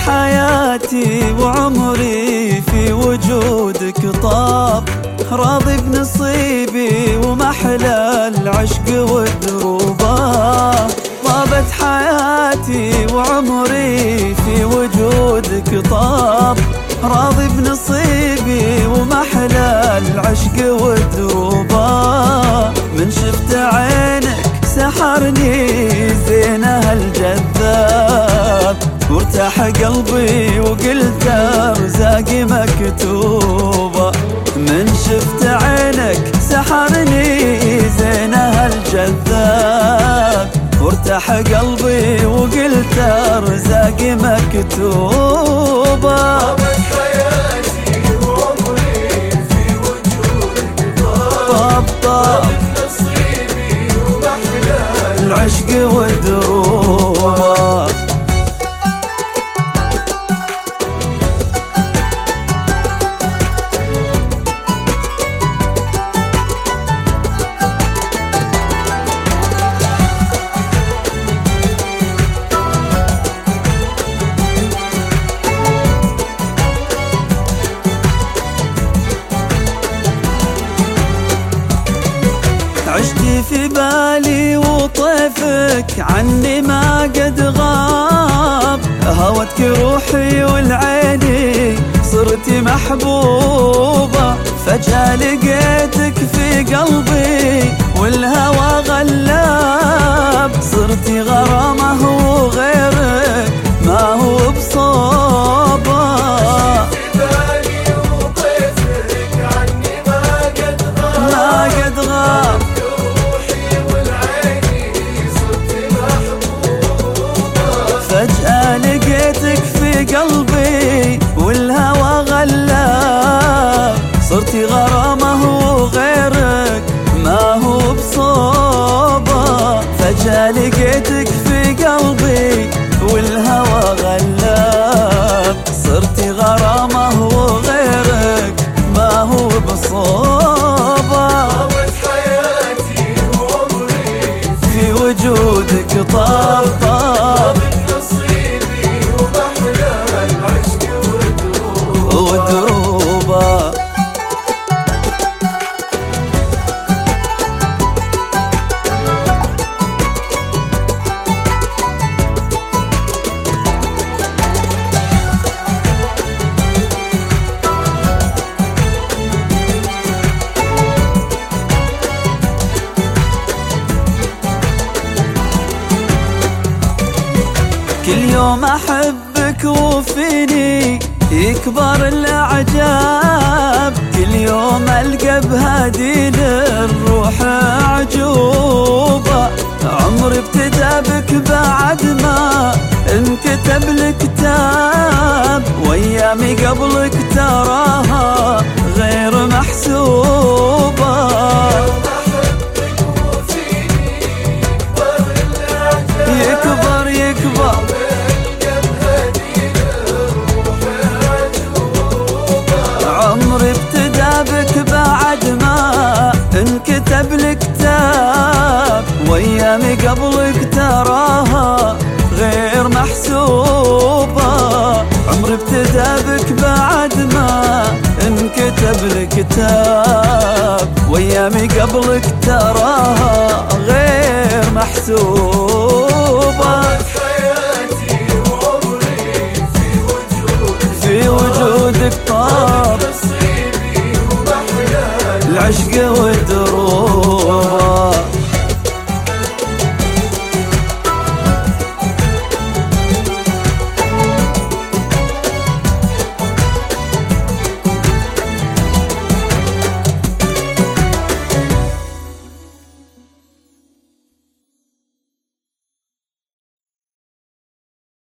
حياتي وعمري في وجودك طاب، راضي بنصيبي ومحلى العشق والدروبة. طابت حياتي وعمري في وجودك طاب، راضي بنصيبي ومحلى العشق والدروبة. من شفت عينك سحرني زينها الجذاب، وارتاح قلبي وقلت ارزاقي مكتوبة. من شفت عينك سحرني زينها الجذاب، وارتاح قلبي وقلت ارزاقي مكتوبة. طابت حياتي وعمري في وجودك طاب طابت نصيبي ومحلى العشق والدروبة. عشتي في بالي وطيفك عني ما قد غاب، هوتك روحي والعيني صرتي محبوبة. فجأة لقيتك في قلبي والهوى غلاب، صرتي غرامه وغيرك ما هو بصوبة. فجأة لقيتك في قلبي والهوى غلاب، صرتي غرامه وغيرك ما هو بصوبة. فجأة لقيتك في قلبي والهوى غلاب، صرتي غرامه وغيرك ما هو بصوبة. طابت حياتي وعمري في وجودك طاب طاب نصيبي ومحلى العشق ودروبة. كل يوم أحبك وفيني يكبر الأعجاب، كل يوم ألقى بهدي للروح أعجوبة. عمري ابتدى بك بعد ما انكتب الكتاب، وأيامي قبلك تراها غير محسوبة. يكبر يكبر عمري ابتدى بك بعد ما انكتب الكتاب، وايامي قبلك تراها غير محسوبة. عمري ابتدى بك بعد ما انكتب الكتاب، وايامي قبلك تراها غير محسوبة. حياتي وعمري في وجودك طاب نصيبي ومحلى العشق